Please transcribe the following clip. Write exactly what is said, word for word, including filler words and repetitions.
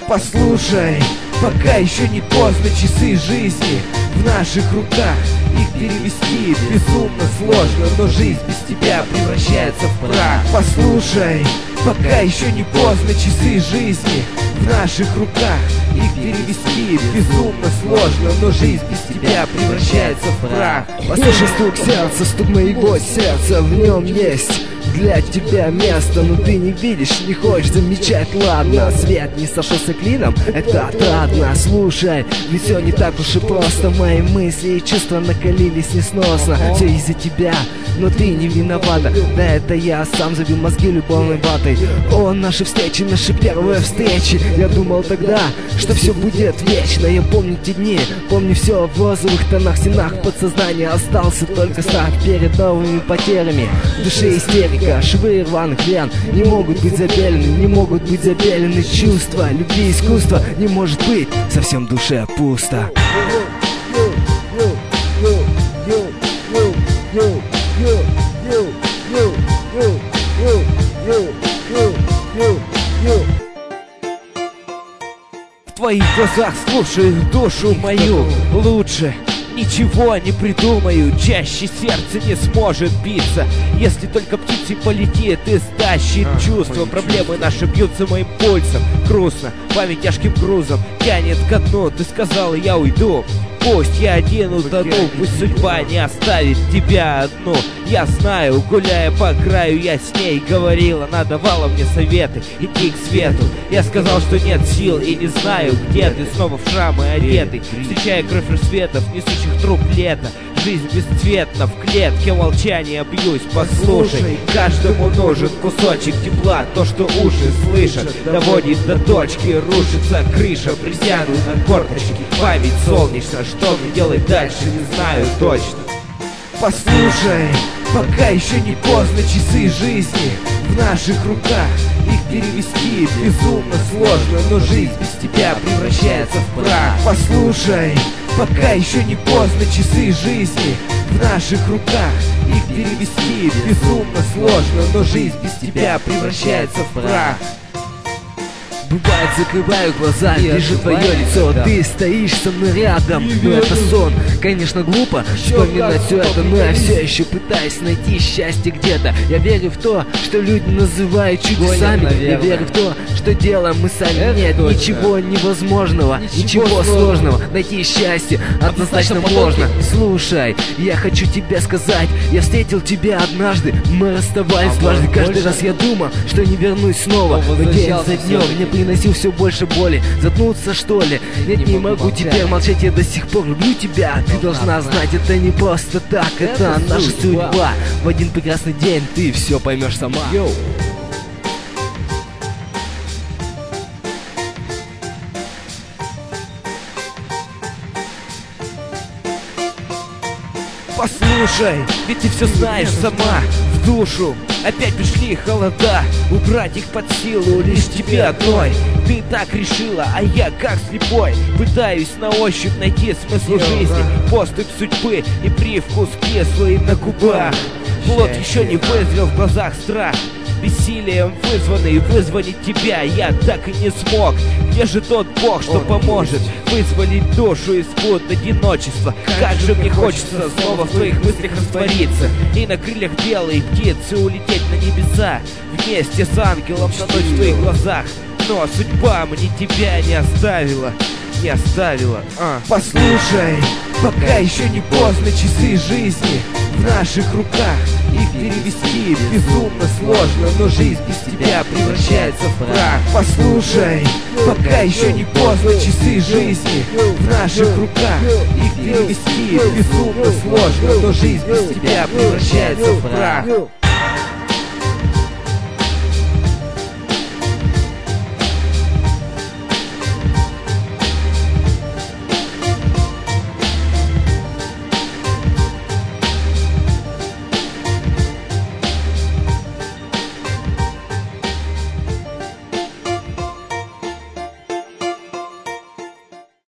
Послушай, пока еще не поздно, часы жизни в наших руках. Их перевести безумно сложно, но жизнь без тебя превращается в прах. Послушай, пока еще не поздно, часы жизни в наших руках. Их перевести безумно сложно, но жизнь без тебя превращается в прах. Послушай стук сердца, стук моего сердца, в нем есть для тебя место, но ты не видишь, не хочешь замечать, ладно. Свет не сошелся клином, это отрадно. Слушай, ведь все не так уж и просто. Мои мысли и чувства накалились несносно. Все из-за тебя, но ты не виновата. Да это я сам забил мозги любовной ватой. О, наши встречи, наши первые встречи. Я думал тогда, что все будет вечно. Я помню те дни, помню все в розовых тонах, стенах подсознания. Остался только страх перед новыми потерями. В душе истерика, швы рваных вен не могут быть забелены, не могут быть забелены чувства. Любви, искусства не может быть совсем в душе пусто. В твоих глазах слушаю душу мою, лучше ничего не придумаю. Чаще сердце не сможет биться, если только птицей полетит и стащит чувства. Проблемы наши бьются моим пульсом, грустно, память тяжким грузом тянет ко дну. Ты сказала, я уйду, пусть я один утону, пусть судьба не оставит тебя одну. Я знаю, гуляя по краю, я с ней говорила, она давала мне советы, иди к свету. Я сказал, что нет сил и не знаю, где ты, снова в шрамы одетый, встречая кровь рассветов, несущих труп лета. Жизнь бесцветна, в клетке молчания бьюсь. Послушай, каждому нужен кусочек тепла. То, что уши слышат, доводит до точки. Рушится крыша, присяду на корточки. Память солнечная, что мне делать дальше, не знаю точно. Послушай, пока еще не поздно, часы жизни в наших руках. Их перевести безумно сложно, но жизнь без тебя превращается в прах. Послушай, пока еще не поздно, часы жизни в наших руках. Их перевести безумно сложно, но жизнь без тебя превращается в прах. Бывает, закрываю глаза, вижу твое лицо, ты стоишь со мной рядом, но это сон. Конечно, глупо вспоминать все это, но я все еще пытаюсь найти счастье где-то. Я верю в то, что люди называют чудесами. Я верю в то, что делаем мы сами. Нет ничего невозможного, ничего сложного. Найти счастье однозначно можно. Слушай, я хочу тебе сказать, я встретил тебя однажды, мы расставались дважды. Каждый раз я думал, что не вернусь снова, но день за днем мне приносил все больше боли. Заткнуться, что ли? Нет, не могу теперь молчать, я до сих пор люблю тебя. Ты должна знать, это не просто так, это наша судьба. В один прекрасный день ты все поймешь сама. Послушай, ведь ты все знаешь сама, в душу опять пришли холода. Убрать их под силу лишь тебе одной. Ты так решила, а я как слепой пытаюсь на ощупь найти смысл жизни. Поступь судьбы и привкус кислый на губах. Плод еще не вызрел в глазах страх. Бессилием вызванный вызвонить тебя я так и не смог. Где же тот Бог, что поможет вызволить душу из пут одиночества? Как же мне хочется снова в твоих мыслях раствориться и на крыльях белой птицы улететь на небеса вместе с ангелом на ночь в твоих глазах. Но судьба мне тебя не оставила, не оставила. а. Послушай, пока еще не поздно, часы жизни в наших руках. Их перевести безумно сложно, но жизнь без тебя превращается в прах. Послушай, пока еще не поздно, часы жизни в наших руках. Их перевести безумно сложно, но жизнь без тебя превращается в прах.